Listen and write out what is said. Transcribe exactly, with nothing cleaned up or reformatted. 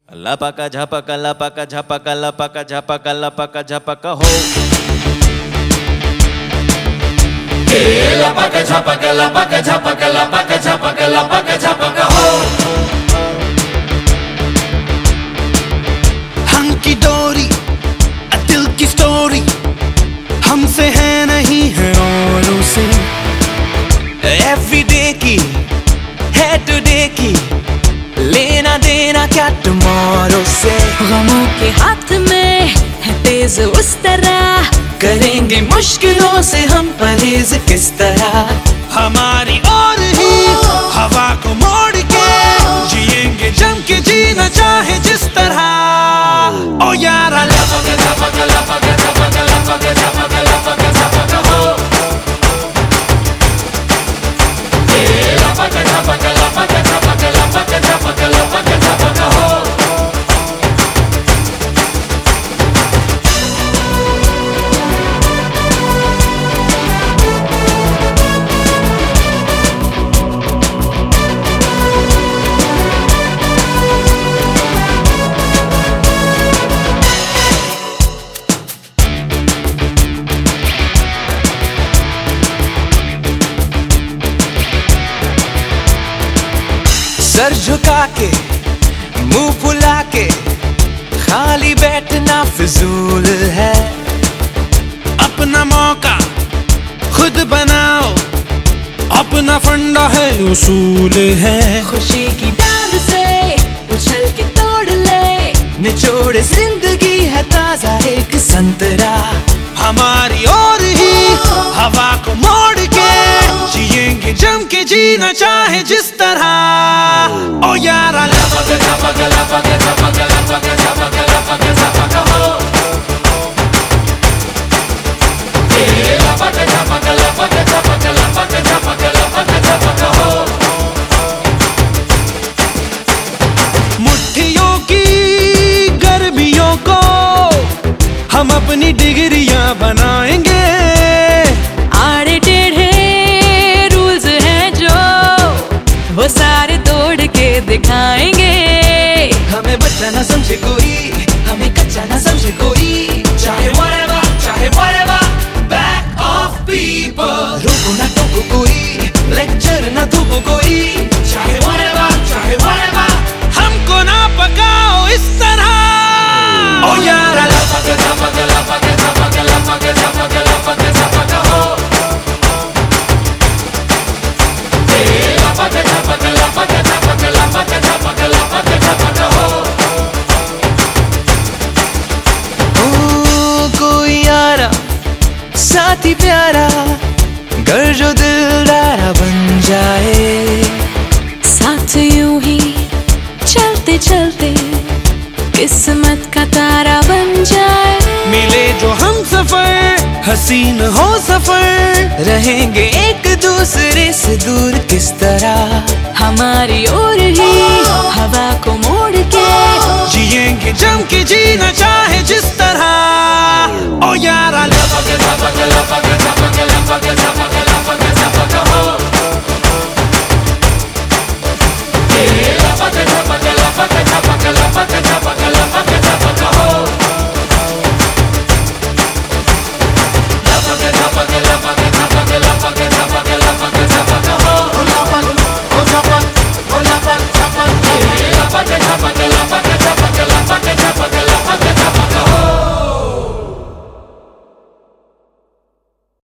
लपका झपका लपका झपका लपका झपका लपका झपका हो लपका झपका लपका झपका लपका झपका लपका झपका हो। हंकी डोरी दिल की स्टोरी हमसे है नहीं है औरों से। एवरीडे की है टुडे की लेना देना क्या टुमारो से। गमों के हाथ में है तेज उस तरह करेंगे मुश्किलों से हम परहेज किस तरह। हमारी और ही हवा को मोड़ के जिएंगे जम के जीना चाहे जिस तरह। ओ यारा लपका झपका लपका झपका लपका झपका लपका झपका हो। लपका झपका लपका झपका लपका झपका लपका झपका हो। सर झुका के मुंह फुला के खाली बैठना फिजूल है। अपना मौका खुद बनाओ अपना फंडा है उसूल है। खुशी की डाल से उछल के तोड़ ले निचोड़ जिंदगी है ताजा एक संतरा। हमारी और ही हवा को मोड़ के जिएंगे जम के जीना चाहे जिस तरह। ओ यारा लपका झपका लपका झपका लपका झपका लपका झपका हो। लपका झपका लपका झपका लपका झपका लपका झपका हो। मुट्ठियों की गर्मियों को हम अपनी डिग्रियां बनाएंगे। आड़े टेढ़े रूल्स हैं जो वो सारे तोड़ के दिखाएंगे। हमें बच्चा ना समझे कोई हमें कच्चा ना समझे कोई। चाहे whatever चाहे whatever back off people। रोको ना टोको कोई लेक्चर ना थोको कोई। चाहे whatever चाहे whatever हमको ना पकाओ इस तरह। ओ यारा लपका झपका लपका झपका लपका झपका लपका झपका हो। लपका झपका लपका झपका लपका झपका लपका झपका हो। ओ कोई यारा साथी प्यारा घर जो दिलदारा बन जाए। साथ यूं ही चलते चलते किस्मत का तारा बन जाए। मिले जो हम सफर हसीन हो सफर रहेंगे एक दूसरे से दूर किस तरह। हमारी ओर ही हवा को मोड़ के जिएंगे जम के जीना चाहे